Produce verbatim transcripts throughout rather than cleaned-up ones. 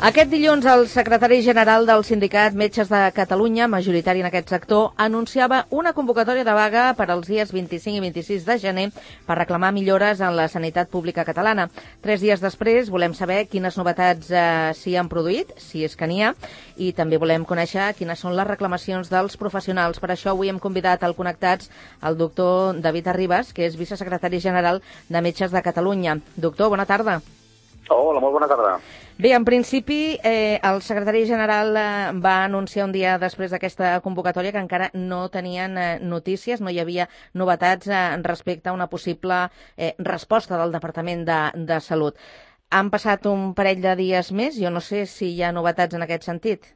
Aquest dilluns, el secretari general del Sindicat Metges de Catalunya, majoritari en aquest sector, anunciava una convocatòria de vaga per als dies vint-i-cinc i vint-i-sis de gener per reclamar millores en la sanitat pública catalana. Tres dies després volem saber quines novetats eh, s'hi han produït, si és que n'hi ha, i també volem conèixer quines són les reclamacions dels professionals. Per això avui hem convidat al Connectats el doctor David Arribas, que és vicesecretari general de Metges de Catalunya. Doctor, bona tarda. Hola, molt bona tarda. Bé, en principi, eh, el secretari general eh, va anunciar un dia després d'aquesta convocatòria que encara no tenien eh, notícies, no hi havia novetats eh, respecte a una possible eh, resposta del Departament de, de Salut. Han passat un parell de dies més, jo no sé si hi ha novetats en aquest sentit.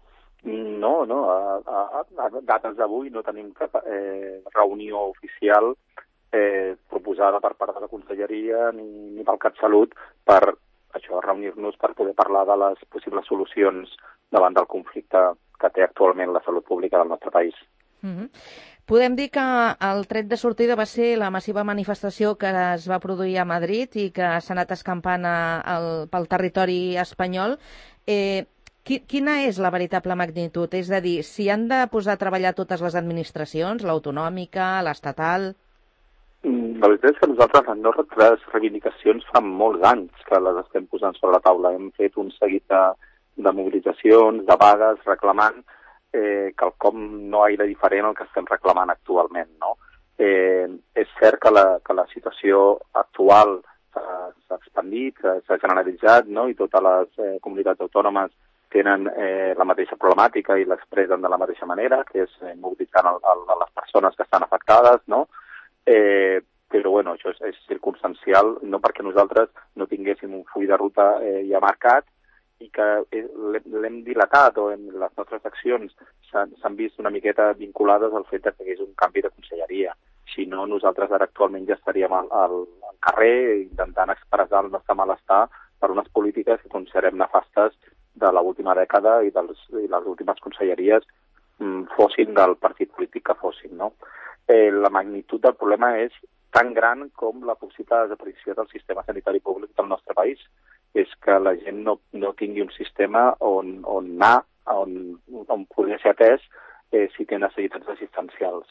No, no, a, a, a dates d'avui no tenim cap eh, reunió oficial eh, proposada per part de la Conselleria ni, ni pel CatSalut per això, reunir-nos per poder parlar de les possibles solucions davant del conflicte que té actualment la salut pública del nostre país. Mm-hmm. Podem dir que el tret de sortida va ser la massiva manifestació que es va produir a Madrid i que s'ha anat escampant a, el, pel territori espanyol. Eh, qui, quina és la veritable magnitud? És a dir, s'hi han de posar a treballar totes les administracions, l'autonòmica, l'estatal? La veritat és que nosaltres les nostres reivindicacions fa molts anys que les estem posant sobre la taula. Hem fet un seguit de, de mobilitzacions, de vagues, reclamant eh, quelcom no gaire diferent al que estem reclamant actualment, no? Eh, és cert que la, que la situació actual s'ha expandit, s'ha generalitzat, no? I totes les eh, comunitats autònomes tenen eh, la mateixa problemàtica i l'expressen de la mateixa manera, que és eh, mobilitzant el, el, les persones que estan afectades, no? Eh, però bueno, això és, és circumstancial, no perquè nosaltres no tinguéssim un full de ruta eh, ja marcat i que l'hem dilatat o en les nostres accions s'han vist una miqueta vinculades al fet que hi hagués un canvi de conselleria. Si no, nosaltres ara actualment ja estaríem al, al, al carrer intentant expressar el nostre malestar per unes polítiques que considerem nefastes de l'última dècada i, dels, i les últimes conselleries mm, fossin del partit polític que fossin, no? Eh, la magnitud del problema és tan gran com la possible desaparició del sistema sanitari públic del nostre país. És que la gent no, no tingui un sistema on, on anar, on, on poder ser atès eh, si té necessitats assistencials.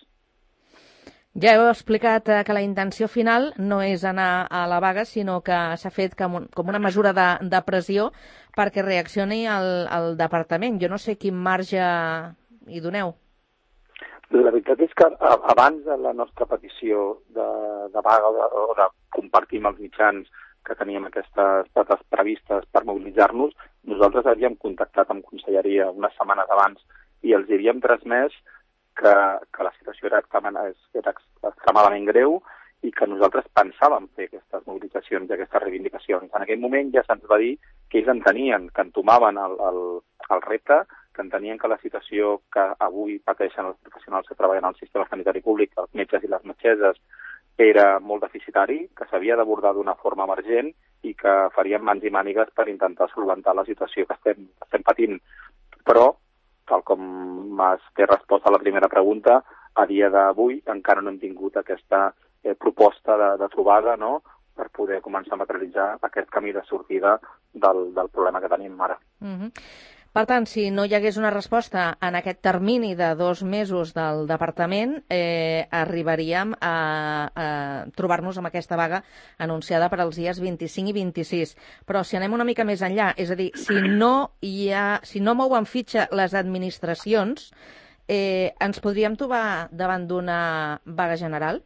Ja heu explicat eh, que la intenció final no és anar a la vaga, sinó que s'ha fet com, un, com una mesura de, de pressió perquè reaccioni el, el departament. Jo no sé quin marge hi doneu. La veritat és que abans de la nostra petició de, de vaga o de compartir amb els mitjans que teníem aquestes dates previstes per mobilitzar-nos, nosaltres havíem contactat amb Conselleria unes setmanes abans i els havíem transmès que, que la situació era, era extremadament greu i que nosaltres pensàvem fer aquestes mobilitzacions i aquestes reivindicacions. En aquell moment ja se'ns va dir que ells entenien, que entomaven el, el, el repte, que entenien que la situació que avui pateixen els professionals que treballen al sistema sanitari públic, els metges i les metgesses, era molt deficitari, que s'havia d'abordar d'una forma emergent i que faríem mans i mànigues per intentar solventar la situació que estem, estem patint. Però, tal com m'has fet resposta a la primera pregunta, a dia d'avui encara no hem tingut aquesta eh, proposta de, de trobada, no?, per poder començar a materialitzar aquest camí de sortida del, del problema que tenim ara. Mm-hmm. Per tant, si no hi hagués una resposta en aquest termini de dos mesos del departament, eh, arribaríem a, a trobar-nos amb aquesta vaga anunciada per als dies vint-i-cinc i vint-i-sis. Però si anem una mica més enllà, és a dir, si no, hi ha, si no mouen fitxa les administracions, eh, ens podríem trobar davant d'una vaga general?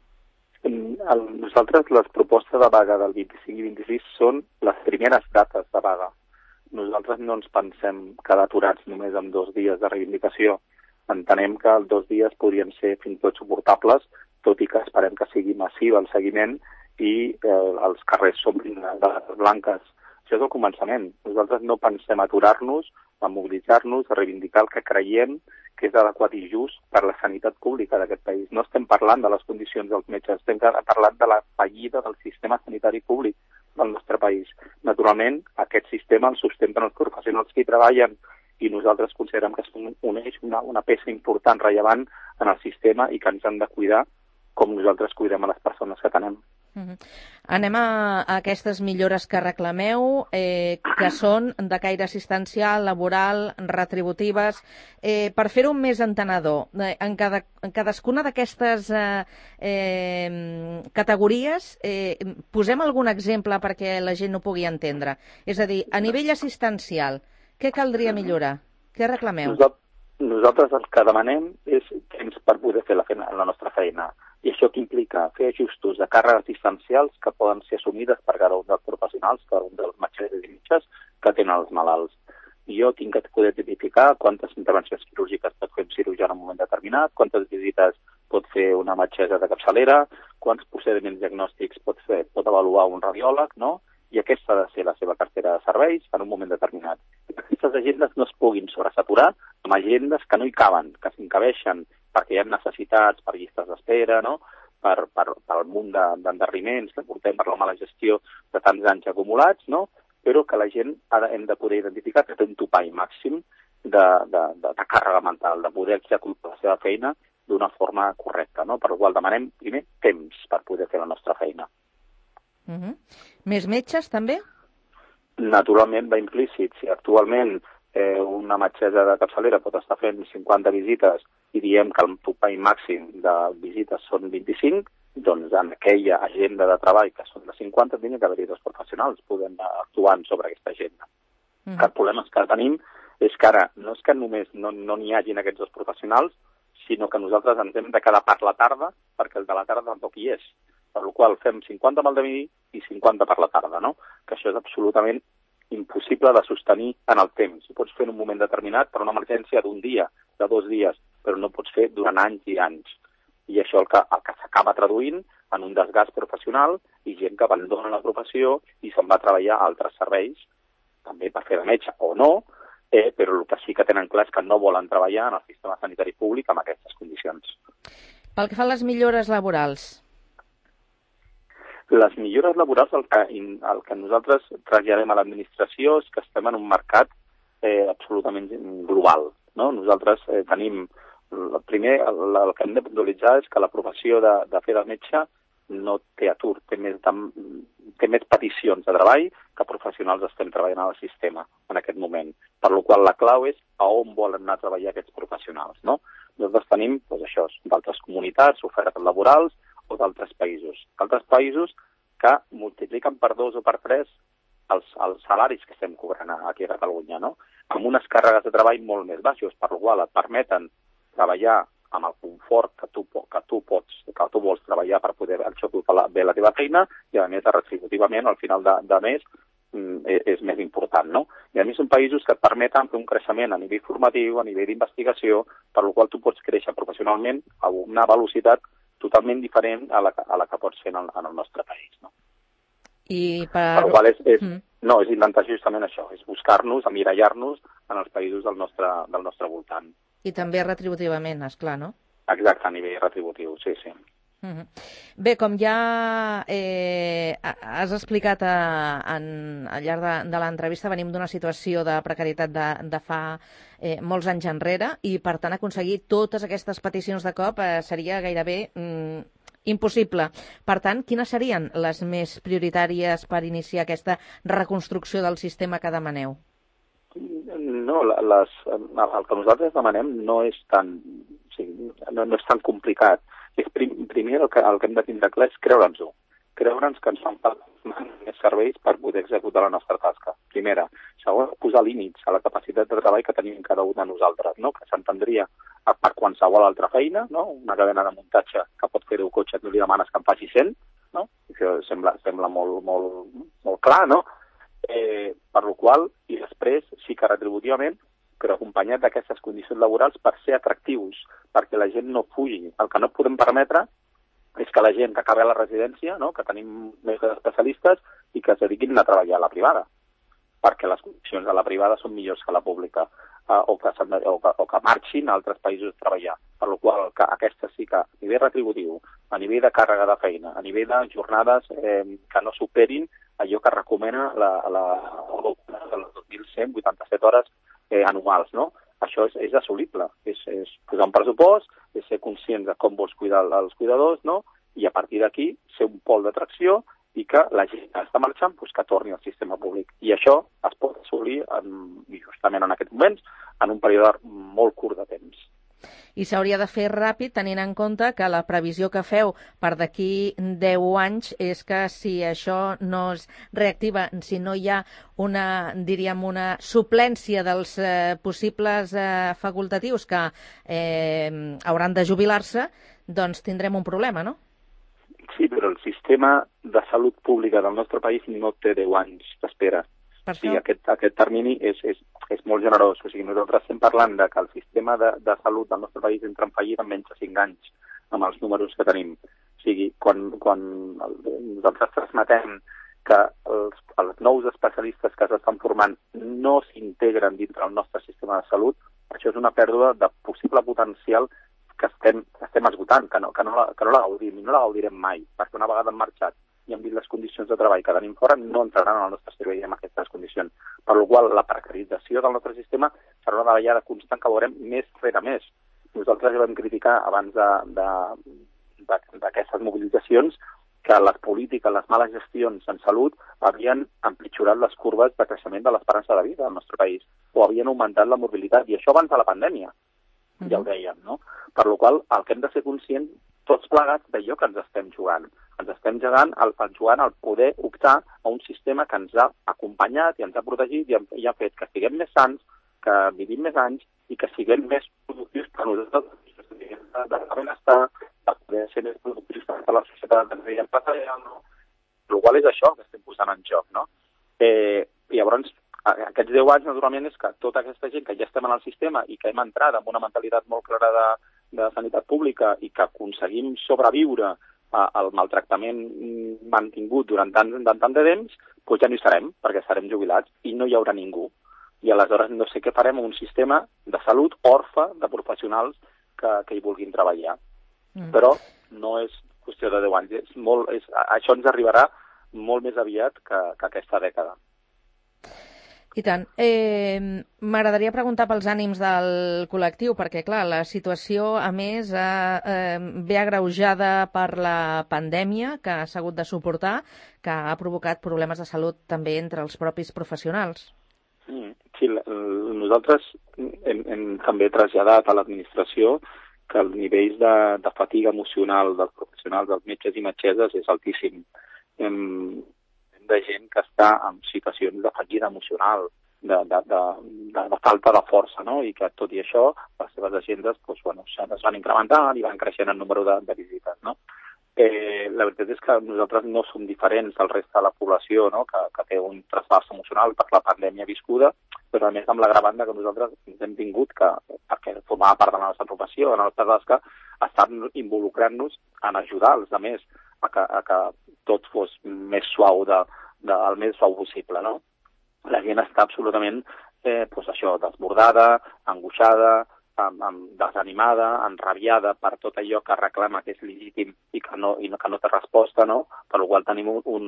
El, nosaltres les propostes de vaga del vint-i-cinc i vint-i-sis són les primeres dates de vaga. Nosaltres no ens pensem quedar aturats només amb dos dies de reivindicació. Entenem que els dos dies podrien ser fins i tot suportables, tot i que esperem que sigui massiu el seguiment i eh, els carrers s'omplin de dates blanques. Això és el començament. Nosaltres no pensem aturar-nos, a mobilitzar-nos, a reivindicar el que creiem que és adequat i just per la sanitat pública d'aquest país. No estem parlant de les condicions dels metges, estem parlant de la fallida del sistema sanitari públic del nostre país. Naturalment, aquest sistema el sustenten els professionals que hi treballen i nosaltres considerem que és un, un eix, una, una peça important, rellevant en el sistema i que ens han de cuidar com nosaltres cuidem a les persones que tenem. Uh-huh. Anem a, a aquestes millores que reclameu, eh, que són de caire assistencial, laboral, retributives. Eh, per fer-ho més entenedor, eh, en, cada, en cadascuna d'aquestes eh, eh, categories, eh, posem algun exemple perquè la gent ho pugui entendre. És a dir, a nivell assistencial, què caldria millorar? Què reclameu? Nosaltres el que demanem és temps per poder fer la, feina, la nostra feina. I això que implica fer ajustos de càrregues assistencials que poden ser assumides per cada un dels professionals, per un dels metges i metges que tenen els malalts. I jo tinc que poder identificar quantes intervencions quirúrgiques pot fer un cirurgià en un moment determinat, quantes visites pot fer una metgessa de capçalera, quants procediments diagnòstics pot fer, pot avaluar un radiòleg, no? I aquesta ha de ser la seva cartera de serveis en un moment determinat. I que aquestes agendes no es puguin sobresaturar amb agendes que no hi caben, que s'incabeixen perquè hi ha necessitats per llistes d'espera, no? per, per, per el munt d'endarriments que portem per la mala gestió de tants anys acumulats, no? Però que la gent ha de, hem de poder identificar que té un topall màxim de, de, de, de càrrega mental, de poder executar la seva feina d'una forma correcta, no? Per la qual demanem primer temps per poder fer la nostra feina. Uh-huh. Més metges, també? Naturalment va implícit. Si actualment eh, una metgessa de capçalera pot estar fent cinquanta visites i diem que el topall màxim de visites són vint-i-cinc, doncs en aquella agenda de treball que són de cinquanta, tenia que haver-hi dos professionals podent actuar sobre aquesta agenda. Uh-huh. Que el problema que tenim és que ara no és que només no n'hi no hagin aquests dos professionals, sinó que nosaltres ens hem de quedar per la tarda perquè el de la tarda tampoc hi és. Per la qual fem cinquanta al matí i cinquanta per la tarda, no? Que això és absolutament impossible de sostenir en el temps. Ho pots fer en un moment determinat per una emergència d'un dia, de dos dies, però no pots fer durant anys i anys. I això el que, el que s'acaba traduint en un desgast professional i gent que abandona la professió i se'n va a treballar a altres serveis, també per fer de metge o no, eh, però el que sí que tenen clar és que no volen treballar en el sistema sanitari públic amb aquestes condicions. Pel que fa a les millores laborals, les millores laborals, el que, el que nosaltres traslladem a l'administració és que estem en un mercat eh, absolutament global, no? Nosaltres eh, tenim, el primer, el, el que hem de puntualitzar és que la professió de, de fer de metge no té atur, té més, de, té més peticions de treball que professionals estem treballant al sistema en aquest moment. Per la qual la clau és a on volen anar a treballar aquests professionals, no? Nosaltres tenim, doncs això, d'altres comunitats, ofertes laborals, o d'altres països. Altres països que multipliquen per dos o per tres els, els salaris que estem cobrant aquí a Catalunya, no? Amb unes càrregues de treball molt més baixes, per la qual et permeten treballar amb el confort que tu, que tu pots, que tu vols treballar per poder executar bé la teva feina i, a més, retributivament, al final de, de mes, és, és més important, no? I, a més, són països que et permeten fer un creixement a nivell formatiu, a nivell d'investigació, per la qual tu pots créixer professionalment a una velocitat totalment diferent a la, a la que pots fer en el, en el nostre país, no? I per... per la qual és, és, mm. no, és intentar justament això, és buscar-nos, emmirallar-nos en els països del nostre, del nostre voltant. I també retributivament, esclar, no? Exacte, a nivell retributiu, sí, sí. Mm-hmm. Bé, com ja eh, has explicat a, en, al llarg de, de l'entrevista, venim d'una situació de precarietat de, de fa eh, molts anys enrere i, per tant, aconseguir totes aquestes peticions de cop eh, seria gairebé mm, impossible. Per tant, quines serien les més prioritàries per iniciar aquesta reconstrucció del sistema que demaneu? No, les, el que nosaltres demanem no és tan, o sigui, no, no és tan complicat. És prim, primer el que, el que hem de tindre clar és creure'ns-ho. Creure'ns que ens fan més serveis per poder executar la nostra tasca. Primera. Segon, posar límits a la capacitat de treball que tenim cada un de nosaltres, no? Que s'entendria per qualsevol altra feina, no? Una cadena de muntatge que pot fer deu cotxes, no li demanes que en faci cent, no? Això sembla, sembla molt, molt, molt clar, no? Eh, per la qual, i després, sí que retributivament, però acompanyat d'aquestes condicions laborals per ser atractius, perquè la gent no fugi. El que no podem permetre és que la gent que acabi a la residència, no? Que tenim més especialistes, i que es dediquin a treballar a la privada, perquè les condicions de la privada són millors que la pública, eh, o, que, o, que, o que marxin a altres països a treballar. Per la qual que aquesta sí que a nivell retributiu, a nivell de càrrega de feina, a nivell de jornades eh, que no superin allò que recomana la, la Europa de les dos mil cent vuitanta-set hores eh, anuals, no? Això és, és assolible, és, és posar un pressupost, és ser conscient de com vols cuidar els cuidadors, no? I a partir d'aquí ser un pol d'atracció i que la gent que està marxant doncs, que torni al sistema públic. I això es pot assolir en, justament en aquests moments en un període molt curt de temps. I s'hauria de fer ràpid tenint en compte que la previsió que feu per d'aquí deu anys és que si això no es reactiva, si no hi ha una, diríem, una suplència dels eh, possibles eh, facultatius que eh, hauran de jubilar-se, doncs tindrem un problema, no? Sí, però el sistema de salut pública del nostre país no té deu anys d'espera. Per sí, aquest, aquest termini és, és, és molt generós. O sigui, nosaltres estem parlant de que el sistema de, de salut del nostre país entra en fallit en menys de cinc anys, amb els números que tenim. O sigui, quan, quan el, nosaltres transmetem que els, els nous especialistes que s'estan formant no s'integren dintre el nostre sistema de salut, això és una pèrdua de possible potencial que estem, estem esgotant, que no, que, no la, que no la gaudim, i no la gaudirem mai, perquè una vegada han marxat i han vist les condicions de treball que tenim fora, no entraran en el nostre servei en aquestes condicions. Per la qual la precarització del nostre sistema serà una davallada constant que veurem més rere més. Nosaltres ja vam criticar abans d'aquestes mobilitzacions que les polítiques, les males gestions en salut havien empitjorat les curves de creixement de l'esperança de vida al nostre país, o havien augmentat la morbilitat, i això abans de la pandèmia, ja ho dèiem, no? Per la qual el que hem de ser conscients tots plegats d'allò que ens estem jugant. Ens estem jugant al, jugant al poder optar a un sistema que ens ha acompanyat i ens ha protegit i, i ha fet que siguem més sants, que vivim més anys i que siguem més productius per nosaltres, de, de benestar, de poder ser més productius per la societat que ens empresarial, no? El qual és això que estem posant en joc, no? Eh, llavors, aquests deu anys, naturalment, és que tota aquesta gent que ja estem en el sistema i que hem entrat amb una mentalitat molt clara de, de sanitat pública i que aconseguim sobreviure a, al maltractament mantingut durant tant, tant, tant de temps, doncs ja no hi serem, perquè serem jubilats i no hi haurà ningú. I aleshores no sé què farem amb un sistema de salut orfe de professionals que, que hi vulguin treballar. Mm. Però no és qüestió de deu anys. És molt, és, això ens arribarà molt més aviat que, que aquesta dècada. I tant. Eh, M'agradaria preguntar pels ànims del col·lectiu, perquè, clar, la situació, a més, eh, ve agreujada per la pandèmia que s'ha hagut de suportar, que ha provocat problemes de salut també entre els propis professionals. Sí, nosaltres hem, hem també traslladat a l'administració que el nivell de, de fatiga emocional dels professionals, dels metges i metgesses, és altíssim. Hem, de gent que està en situacions de fatiga emocional, de, de, de, de, de falta de força, no? I que tot i això les seves agendes doncs, bueno, es van incrementant i van creixent el número de, de visites, no? Eh, la veritat és que nosaltres no som diferents del reste de la població, no? que, que té un trasbals emocional per la pandèmia viscuda, però a més amb l'agravant que nosaltres ens hem tingut que, perquè formava part de la nostra professió, de la nostra tasca, estar involucrant-nos en ajudar els altres a que, a que tot fos més suau, de, de, el més suau possible, no? La gent està absolutament, eh, doncs això, desbordada, angoixada, amb, amb desanimada, enrabiada per tot allò que reclama que és legítim i que no, i no, que no té resposta, no? Per la qual tenim un, un,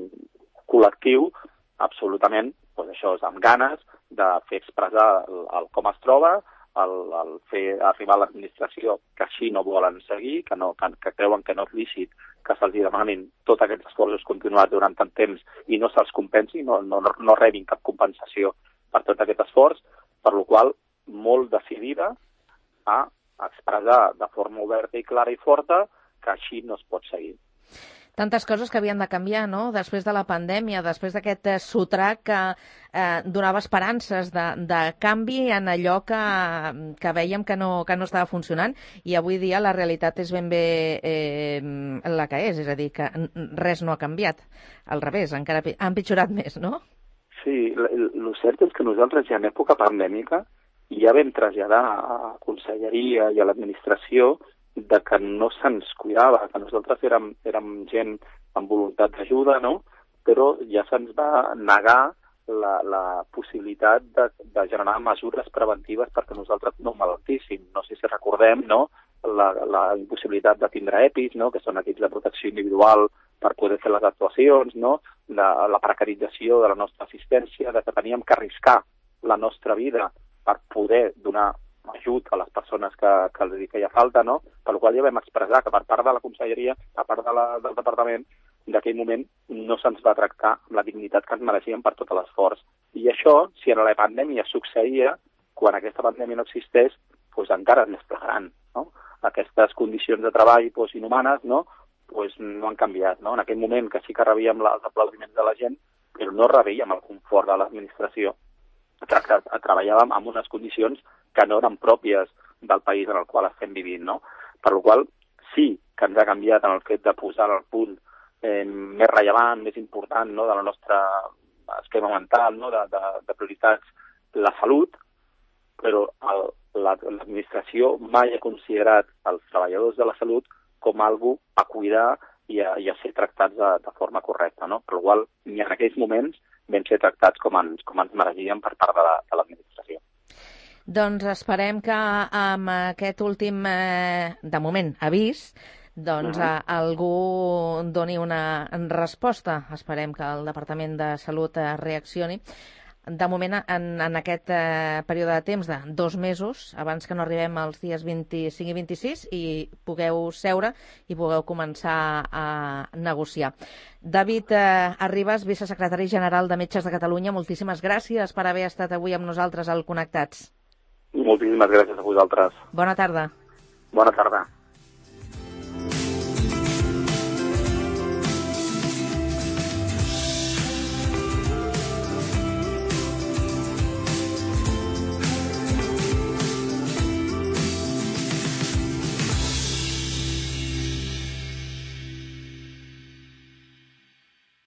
un col·lectiu absolutament, doncs això, amb ganes de fer expressar el, el com es troba, el, el fer arribar a l'administració que així no volen seguir, que, no, que, que creuen que no és lícit que se'ls demanin tots aquests esforços continuats durant tant temps i no se'ls compensi, no, no, no rebin cap compensació per tot aquest esforç, per la qual molt decidida a expressar de forma oberta i clara i forta que així no es pot seguir. Tantes coses que havien de canviar, no?, després de la pandèmia, després d'aquest eh, sotrac que eh, donava esperances de, de canvi en allò que, que vèiem que no, que no estava funcionant, i avui dia la realitat és ben bé eh, la que és, és a dir, que res no ha canviat. Al revés, encara ha empitjorat més, no? Sí, el cert és que nosaltres ja en època pandèmica ja vam traslladar a la conselleria i a l'administració de que no se'ns cuidava, que nosaltres érem, érem gent amb voluntat d'ajuda, no? Però ja se'ns va negar la, la possibilitat de, de generar mesures preventives perquè nosaltres no malaltíssim. No sé si recordem, no?, la, la impossibilitat de tindre EPIs, no?, que són equips de protecció individual per poder fer les actuacions, no?, la, la precarització de la nostra assistència, de que teníem que arriscar la nostra vida per poder donar ajut a les persones que, que els feia falta, no? Per la qual ja vam expressar que per part de la conselleria, per part de la, del departament, d'aquell moment no se'ns va tractar amb la dignitat que ens mereixíem per tot l'esforç. I això, si en la pandèmia succeïa, quan aquesta pandèmia no existeix, doncs encara és més flagrant, no? Aquestes condicions de treball doncs, inhumanes no, doncs, no han canviat. No? En aquell moment que sí que rebíem els aplaudiments de la gent, però no rebíem el confort de l'administració. Treballàvem en unes condicions que no eren pròpies del país en el qual estem vivint. No? Per la qual sí que ens ha canviat en el fet de posar el punt eh, més rellevant, més important no, del nostre esquema mental, no, de, de, de prioritats, la salut, però el, l'administració mai ha considerat els treballadors de la salut com algú a cuidar i a, i a ser tractats de, de forma correcta, no? Per la qual ni en aquells moments vam ser tractats com ens, com ens mereixíem per part de, la, de l'administració. Doncs esperem que amb aquest últim, eh, de moment, avís, doncs uh-huh. eh, algú doni una resposta. Esperem que el Departament de Salut eh, reaccioni. De moment, en, en aquest eh, període de temps de dos mesos, abans que no arribem als dies vint-i-cinc i vint-i-sis, i pugueu seure i pugueu començar a negociar. David eh, Arribas, vicesecretari general de Metges de Catalunya, moltíssimes gràcies per haver estat avui amb nosaltres al Connectats. Moltíssimes gràcies a vosaltres. Bona tarda. Bona tarda.